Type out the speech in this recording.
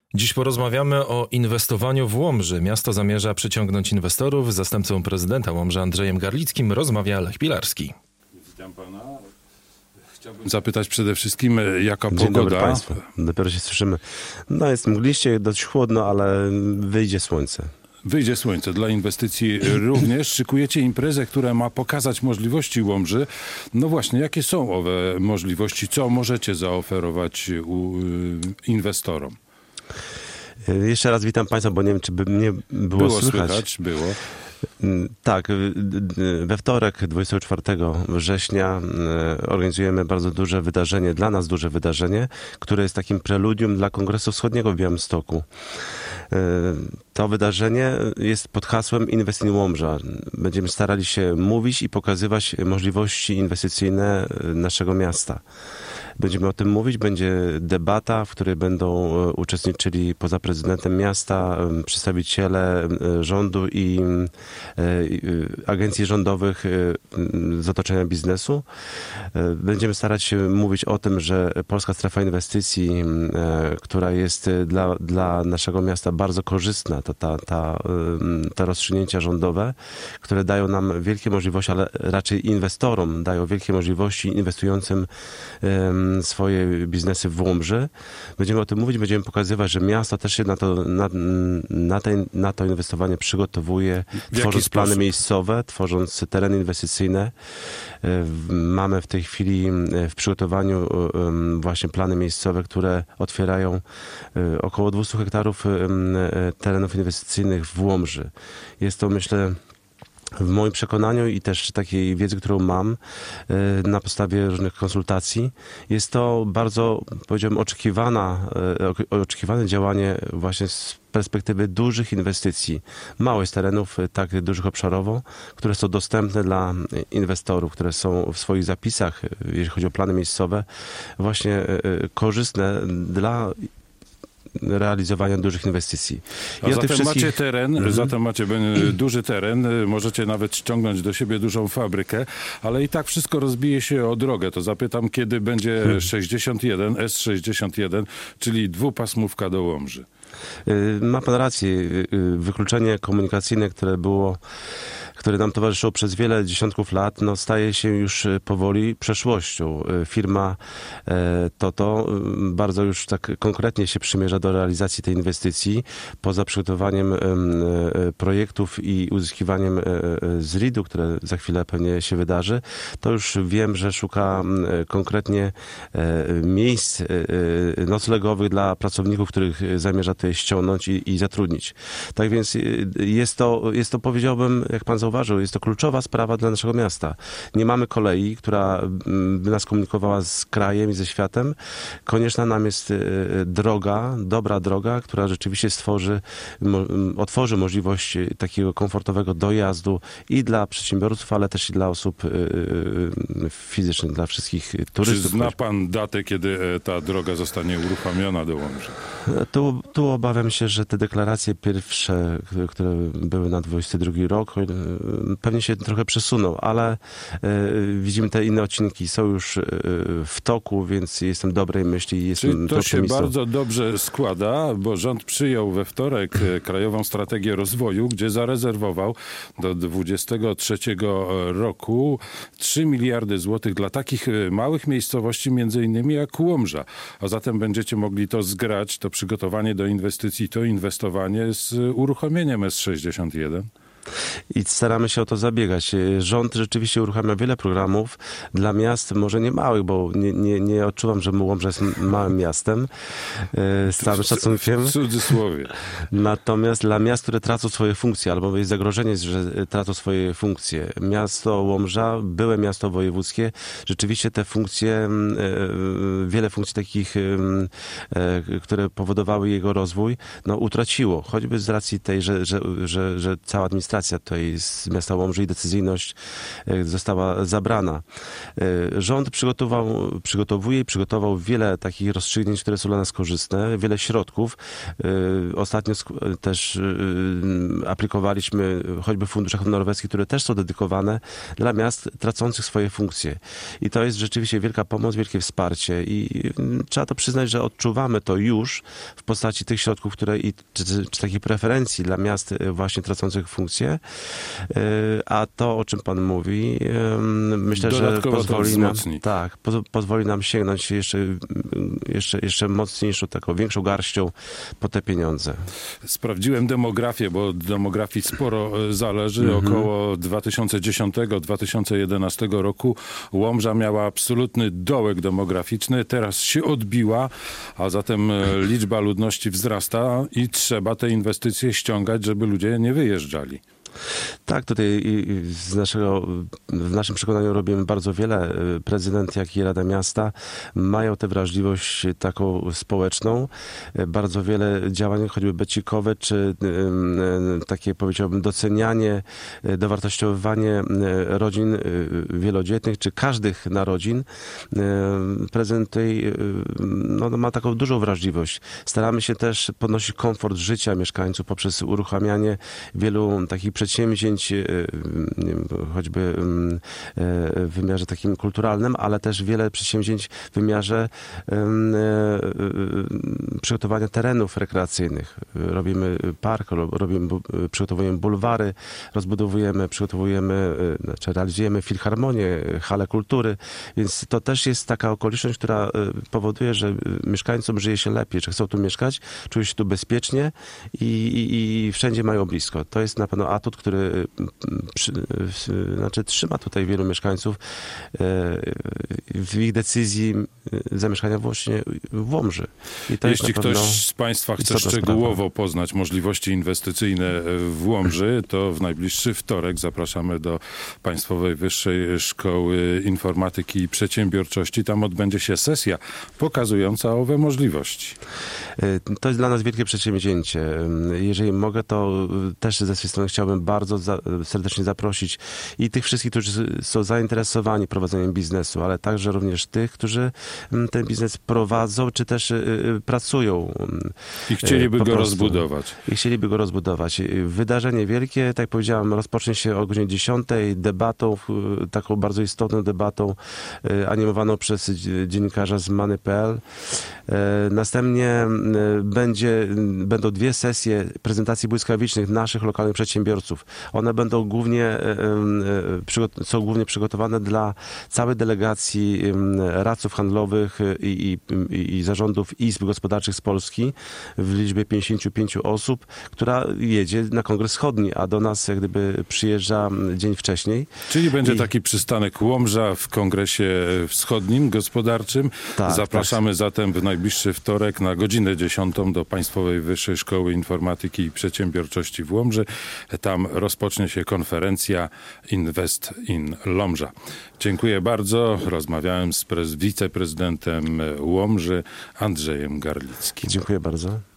Dziś porozmawiamy o inwestowaniu w Łomży. Miasto zamierza przyciągnąć inwestorów. Z zastępcą prezydenta Łomży Andrzejem Garlickim rozmawia Lech Pilarski. Witam pana. Chciałbym zapytać przede wszystkim, jaka Dzień pogoda? dobry Państwu. Dopiero się słyszymy. No jest mgliście, dość chłodno, ale wyjdzie słońce. Wyjdzie słońce. Dla inwestycji również szykujecie imprezę, która ma pokazać możliwości Łomży. No właśnie, jakie są owe możliwości? Co możecie zaoferować inwestorom? Jeszcze raz witam Państwa, bo nie wiem, czy by mnie było słychać. Było. Tak, we wtorek 24 września organizujemy bardzo duże wydarzenie, dla nas duże wydarzenie, które jest takim preludium dla Kongresu Wschodniego w Białymstoku. To wydarzenie jest pod hasłem Invest in Łomża. Będziemy starali się mówić i pokazywać możliwości inwestycyjne naszego miasta. Będziemy o tym mówić, będzie debata, w której będą uczestniczyli poza prezydentem miasta przedstawiciele rządu i agencji rządowych z otoczenia biznesu. Będziemy starać się mówić o tym, że Polska Strefa Inwestycji, która jest dla naszego miasta bardzo korzystna, to te rozstrzygnięcia rządowe, które dają nam wielkie możliwości, ale raczej inwestorom dają wielkie możliwości inwestującym swoje biznesy w Łomży. Będziemy o tym mówić, będziemy pokazywać, że miasto też się na to inwestowanie przygotowuje, tworząc plany miejscowe, tworząc tereny inwestycyjne. Mamy w tej chwili w przygotowaniu właśnie plany miejscowe, które otwierają około 200 hektarów terenów inwestycyjnych w Łomży. Jest to, myślę, w moim przekonaniu i też takiej wiedzy, którą mam na podstawie różnych konsultacji, jest to bardzo, powiedziałbym, oczekiwane działanie właśnie z perspektywy dużych inwestycji, małych terenów, tak dużych obszarowo, które są dostępne dla inwestorów, które są w swoich zapisach, jeśli chodzi o plany miejscowe, właśnie korzystne dla realizowania dużych inwestycji. A zatem macie teren, zatem macie duży teren, możecie nawet ściągnąć do siebie dużą fabrykę, ale i tak wszystko rozbije się o drogę. To zapytam, kiedy będzie S61, czyli dwupasmówka do Łomży. Ma pan rację. Wykluczenie komunikacyjne, które nam towarzyszyło przez wiele dziesiątków lat, staje się już powoli przeszłością. Firma TOTO bardzo już tak konkretnie się przymierza do realizacji tej inwestycji. Poza przygotowaniem projektów i uzyskiwaniem ZRID-u, które za chwilę pewnie się wydarzy, to już wiem, że szuka konkretnie miejsc noclegowych dla pracowników, których zamierza tutaj ściągnąć i zatrudnić. Tak więc jest to, powiedziałbym, jak pan zauważył, jest to kluczowa sprawa dla naszego miasta. Nie mamy kolei, która by nas komunikowała z krajem i ze światem. Konieczna nam jest droga, dobra droga, która rzeczywiście otworzy możliwość takiego komfortowego dojazdu i dla przedsiębiorców, ale też i dla osób fizycznych, dla wszystkich turystów. Czy zna pan datę, kiedy ta droga zostanie uruchomiona do Łomży? Tu obawiam się, że te deklaracje pierwsze, które były na 22 rok, pewnie się trochę przesuną, ale widzimy te inne odcinki są już w toku, więc jestem dobrej myśli i jestem to się bardzo dobrze składa, bo rząd przyjął we wtorek Krajową Strategię Rozwoju, gdzie zarezerwował do 2023 roku 3 miliardy złotych dla takich małych miejscowości, między innymi jak Łomża. A zatem będziecie mogli to zgrać, to przygotowanie do inwestycji, to inwestowanie z uruchomieniem S61. I staramy się o to zabiegać. Rząd rzeczywiście uruchamia wiele programów dla miast, może nie małych, bo nie odczuwam, że Łomża jest małym miastem, z całym szacunkiem. W cudzysłowie. Natomiast dla miast, które tracą swoje funkcje, albo jest zagrożenie, że tracą swoje funkcje. Miasto Łomża, byłe miasto wojewódzkie, rzeczywiście te funkcje, wiele funkcji takich, które powodowały jego rozwój, utraciło. Choćby z racji tej, że cała administracja administracja tutaj z miasta Łomży i decyzyjność została zabrana. Rząd przygotowuje i przygotował wiele takich rozstrzygnięć, które są dla nas korzystne, wiele środków. Ostatnio też aplikowaliśmy choćby w funduszach norweskich, które też są dedykowane dla miast tracących swoje funkcje. I to jest rzeczywiście wielka pomoc, wielkie wsparcie i trzeba to przyznać, że odczuwamy to już w postaci tych środków, czy takich preferencji dla miast właśnie tracących funkcje. A to, o czym pan mówi, myślę, że pozwoli nam sięgnąć jeszcze mocniejszą, taką większą garścią po te pieniądze. Sprawdziłem demografię, bo od demografii sporo zależy. Około 2010-2011 roku Łomża miała absolutny dołek demograficzny. Teraz się odbiła, a zatem liczba ludności wzrasta i trzeba te inwestycje ściągać, żeby ludzie nie wyjeżdżali. Tak, tutaj w naszym przekonaniu robimy bardzo wiele. Prezydent, jak i Rada Miasta mają tę wrażliwość taką społeczną. Bardzo wiele działań, choćby becikowe, czy takie, powiedziałbym, docenianie, dowartościowywanie rodzin wielodzietnych, czy każdych narodzin. Prezydent tutaj ma taką dużą wrażliwość. Staramy się też podnosić komfort życia mieszkańców poprzez uruchamianie wielu takich przedsięwzięć, choćby w wymiarze takim kulturalnym, ale też wiele przedsięwzięć w wymiarze przygotowania terenów rekreacyjnych. Robimy park, przygotowujemy bulwary, realizujemy filharmonię, halę kultury, więc to też jest taka okoliczność, która powoduje, że mieszkańcom żyje się lepiej, że chcą tu mieszkać, czują się tu bezpiecznie i wszędzie mają blisko. To jest na pewno atut, który trzyma tutaj wielu mieszkańców w ich decyzji zamieszkania właśnie w Łomży. Jeśli ktoś z Państwa chce szczegółowo poznać możliwości inwestycyjne w Łomży, to w najbliższy wtorek zapraszamy do Państwowej Wyższej Szkoły Informatyki i Przedsiębiorczości. Tam odbędzie się sesja pokazująca owe możliwości. To jest dla nas wielkie przedsięwzięcie. Jeżeli mogę, to też ze swojej strony chciałbym bardzo serdecznie zaprosić i tych wszystkich, którzy są zainteresowani prowadzeniem biznesu, ale także również tych, którzy ten biznes prowadzą, czy też pracują. I chcieliby go rozbudować. Wydarzenie wielkie, tak jak powiedziałem, rozpocznie się o godzinie 10 debatą, taką bardzo istotną debatą animowaną przez dziennikarza z Many.pl. Następnie będą dwie sesje prezentacji błyskawicznych naszych lokalnych przedsiębiorców. One będą są głównie przygotowane dla całej delegacji radców handlowych i zarządów izb gospodarczych z Polski w liczbie 55 osób, która jedzie na Kongres Wschodni, a do nas jak gdyby przyjeżdża dzień wcześniej. Czyli będzie taki przystanek Łomża w Kongresie Wschodnim Gospodarczym. Tak, zapraszamy zatem w najbliższy wtorek na godzinę 10 do Państwowej Wyższej Szkoły Informatyki i Przedsiębiorczości w Łomży. Tam rozpocznie się konferencja Invest in Łomża. Dziękuję bardzo. Rozmawiałem z wiceprezydentem Łomży Andrzejem Garlickim. Dziękuję bardzo.